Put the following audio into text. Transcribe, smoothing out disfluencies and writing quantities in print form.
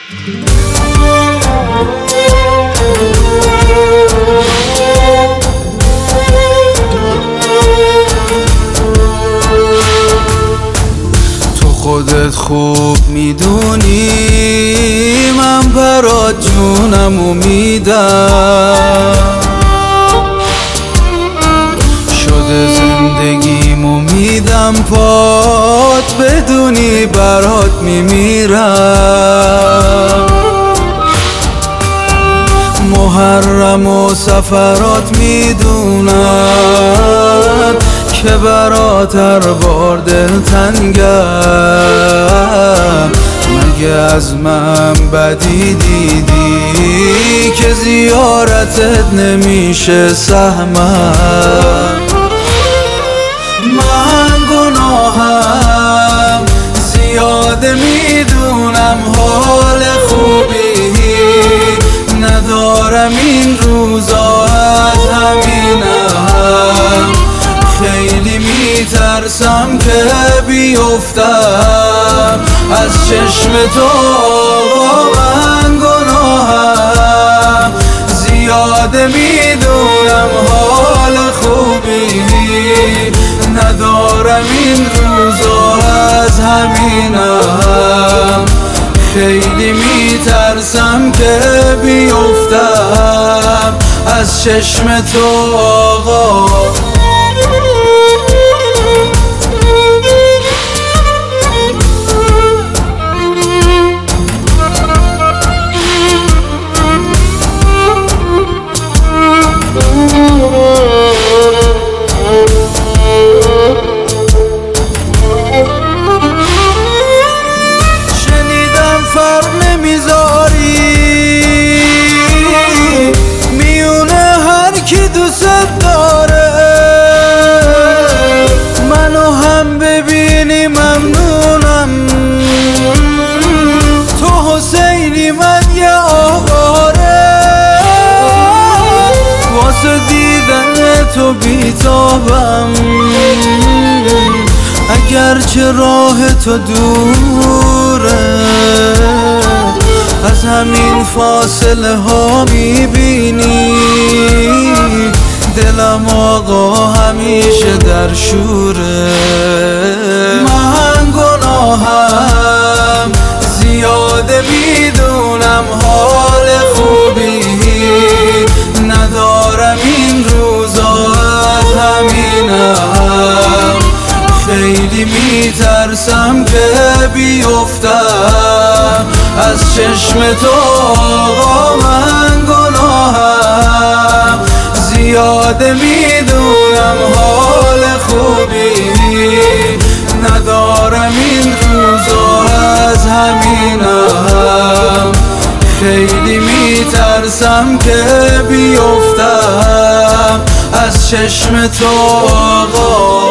تو خودت خوب میدونی من برات جونمو میدم، شده زندگیمو میدم پات، بدونی برات میمیرم. محرم و سفرات میدونم که برات هر بار دلتنگم. مگه از من بدی دیدی که زیارتت نمیشه سهمم؟ من گناهم زیاده میدونم، حال خوبی ندارم این روزا، از همینم خیلی میترسم که بیفتم از چشم تو. من گناهم زیاده میدونم، حال خوبی ندارم این روزا، از همینم خیلی میترسم که بیفتم از چشم تو آقا. تو بیتابم اگرچه راه تو دوره، از همین فاصله ها میبینی دلم آقا همیشه در شوره. من گناهم زیاده میدونم، حال خوبی ندارم این روزا، از همینم خیلی میترسم که بیفتم از چشم تو آقا. من گناهم زیاده میدونم، حال خوبی ندارم این روزا، از همینم خیلی میترسم که بیفتم از چشم تو آقا.